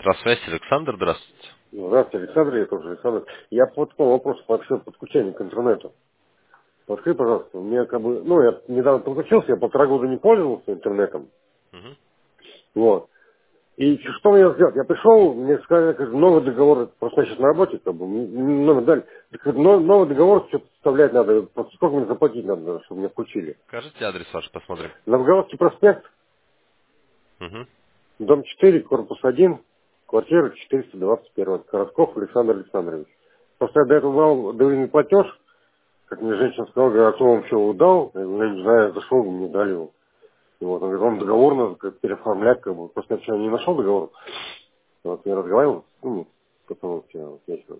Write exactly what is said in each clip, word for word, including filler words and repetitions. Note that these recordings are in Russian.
Электросвязь, Александр, здравствуйте. Здравствуйте, Александр, я тоже Александр. Я по такому вопросу по всем подключению к интернету. Подскажи, пожалуйста, у меня как бы, ну, я недавно подключился, я полтора года не пользовался интернетом. Мгм. Вот. И что мне сделать? Я пришел, мне сказали, как, новый договор, просто я сейчас на работе, как бы, м, номер дали. Так вот, но- новый договор что-то составлять надо, просто сколько мне заплатить надо, чтобы меня включили. Скажите адрес ваш, посмотрим. Новгородский проспект, Мгм. дом четыре, корпус один, квартира четыреста двадцать один. Коротков Александр Александрович. Просто я до этого брал доверенный платеж. Как мне женщина сказала, говорит, а кто вам все удал? Я говорю, я не знаю, я зашел, мне дали его. И вот, он говорит, вам договор надо как переоформлять, как бы. Просто я вчера не нашел договор. Вот я разговаривал, ну, потом вчера, вот, вечером.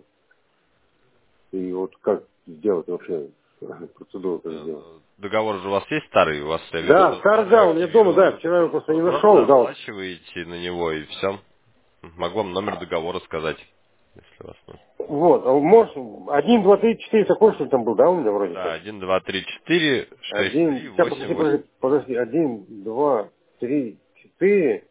И вот как сделать вообще процедуру, как сделать? Э, Договор же у вас есть старый, у вас я вижу, Да, что старый, да, старый у меня дома, да, активирован. вчера его просто не Вы нашел, просто да. оплачиваете на него и все. Могу вам номер договора сказать, если у вас нужно. Вот, а может, один, два, три, четыре, такой, что ли, там был, да, у меня вроде Да, как? один, два, три, четыре, шесть, Один, три, сейчас, восемь, подожди, восемь. подожди, подожди, один, два, три, четыре,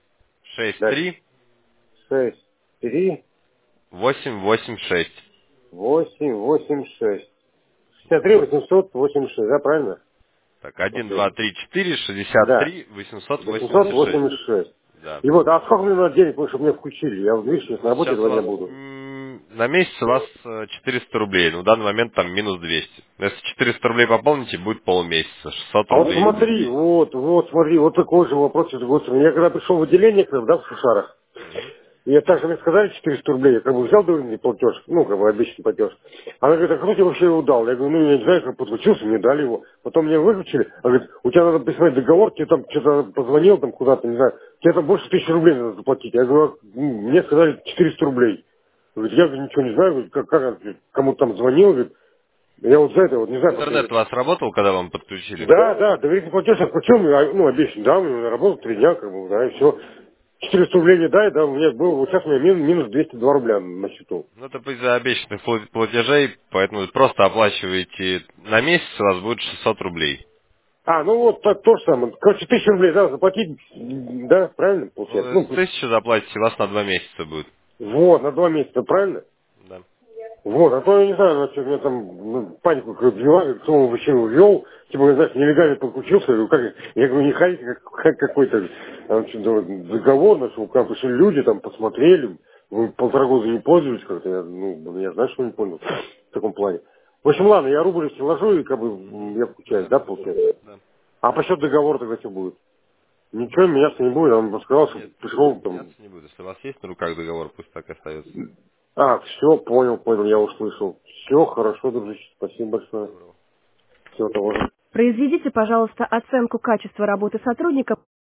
Шесть, дальше, три, шесть, три, восемь, восемь, шесть. восемь, восемь, шесть. шестьдесят три восемьсот восемьдесят шесть, да, правильно? Так, один, два, Последний. три, четыре, шестьдесят Да, три, восемьсот восемьсот восемьдесят шесть. восемьдесят шесть. Да. И вот, а сколько мне надо денег, чтобы меня включили? Я, вот, видишь, сейчас на Ну, работе сейчас у два дня вас буду. м, на месяц у вас э, четыреста рублей. Ну, в данный момент там минус двести. Но если четыреста рублей пополните, будет полмесяца. шестьсот А вот рублей будет смотри, двести. вот, вот, смотри, вот такой же вопрос, это вот, я когда пришел в отделение, как бы, да, в Сушарах, Мгм. и я также мне сказали четыреста рублей, я как бы взял доверенный платеж, ну, как бы обещанный платеж. Она говорит, а кто тебе вообще его дал? Я говорю, ну, я не знаю, как подключился, мне дали его. Потом мне выключили, она говорит, у тебя надо присмотреть договор, тебе там что-то позвонил там куда-то, не знаю, тебе там больше тысячи рублей надо заплатить. Я говорю, «А, м, мне сказали четыреста рублей. Говорит, я говорю, ничего не знаю, говорит, как, как он, кому-то там звонил, говорит, я вот за это вот не знаю, просто Интернет у вас работал, когда вам подключили? да, да, доверительный платеж я включил, мне, а, ну, обещан, да, мне работал три дня, как бы, да, и все. четыреста рублей не дай, да, у меня был, вот сейчас у меня минус, минус двести два рубля на счету. Ну, это из-за обещанных пла- платежей, поэтому просто оплачиваете на месяц, у вас будет шестьсот рублей. А, ну вот так, то же самое. Короче, тысячу рублей, да, заплатить, м, да, правильно получается? Ну, Ну, с тысячи заплатите, у вас на два месяца будет. вот, на два месяца, правильно? Да. Вот, а то я не знаю, она что, меня там ну, панику как взяла, как кто его вообще увел, типа, я, знаешь, нелегально подключился, я говорю, как, я говорю, не ходите, как, как какой-то там, что-то договор, нашел, как пришли люди, там, посмотрели, вы полтора года не пользовались как-то, я, ну, блин, я знаю, что не понял в таком плане. В общем, ладно, я рубль если вложу, и как бы м, Мгм. я включаюсь, Да. да, получается? Да. А по счету договора тогда что будет? Ничего, меняться не будет, он сказал, что Нет, пришел там. меняться не будет. Если у вас есть на руках договор, пусть так и остается. А, все, понял, понял, я услышал. Все, хорошо, дружище, спасибо Всего большое. доброго. Всего того же. Произведите, пожалуйста, оценку качества работы сотрудника